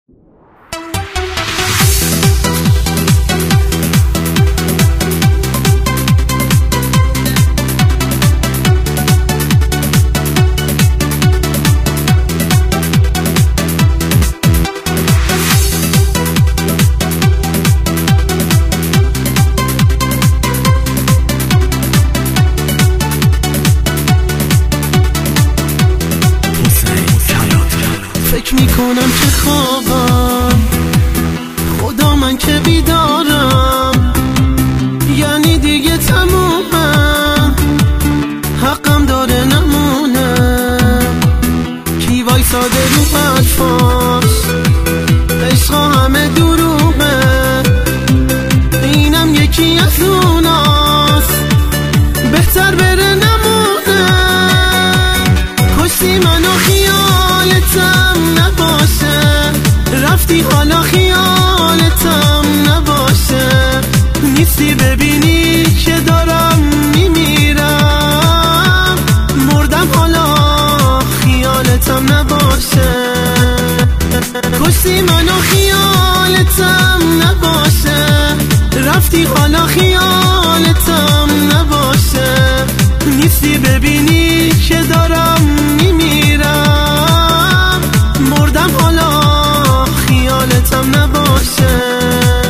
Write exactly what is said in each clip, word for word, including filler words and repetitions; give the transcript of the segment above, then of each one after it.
فکر میکنم که خوابم، خدا من که بیدارم، یعنی دیگه تمومم، حقم داره نمونم. کی وایساده رو حرفاش، عشقا همه دروغه، اینم یکی از اوناست، بهتر بره نمونه. کشتی منو خیالتم نباشه، رفتی حالا خیالتم نباشه، نیستی ببینی که دارم میمیرم، مردم حالا خیالتم نباشه. کشتی منو خیالتم نباشه، رفتی حالا خیالتم نباشه، نیستی ببینی که دارم میمیرم، مردم حالا خیالتم نباشه.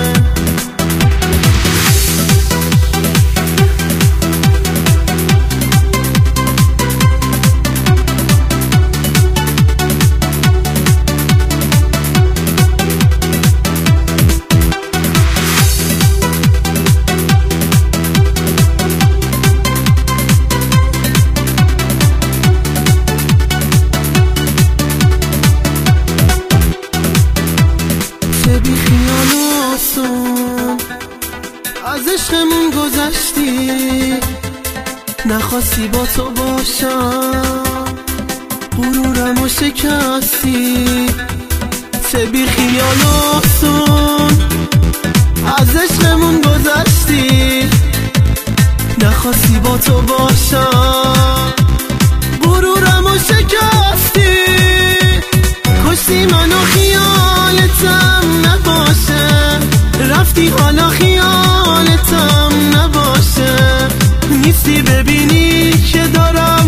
بی خیال آسون از عشقمون گذشتی، نخواستی با تو باشم، غرورمو شکستی. چه بی خیال آسون از عشقمون گذشتی، نخواستی با تو باشم، غرورمو شکستی. کشتی منو خیالتم نباشه، رفتی حالا خیالتم نباشه، نیستی ببینی که دارم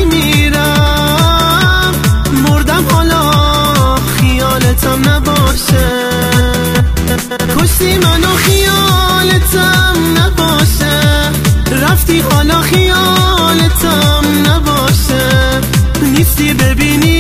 میمیرم، مردم حالا خیالتم نباشه. کشتی منو خیالتم نباشه، رفتی حالا خیالتم نباشه، نیستی ببینی